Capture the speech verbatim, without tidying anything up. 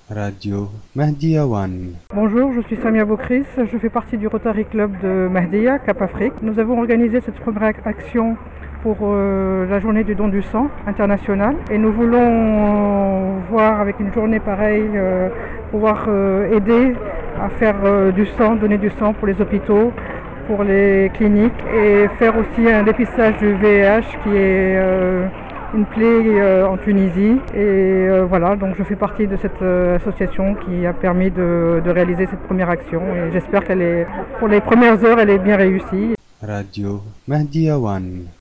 Radio Mahdia One. Bonjour, je suis Samia Boukris, je fais partie du Rotary Club de Mahdia, Cap Afrique. Nous avons organisé cette première action pour euh, la journée du don du sang international et nous voulons euh, voir avec une journée pareille, euh, pouvoir euh, aider à faire euh, du sang, donner du sang pour les hôpitaux, pour les cliniques et faire aussi un dépistage du V I H qui est euh, une plaie euh, en Tunisie et euh, voilà, donc je fais partie de cette euh, association qui a permis de, de réaliser cette première action et j'espère qu'elle est, pour les premières heures, elle est bien réussie. Radio Mahdia One.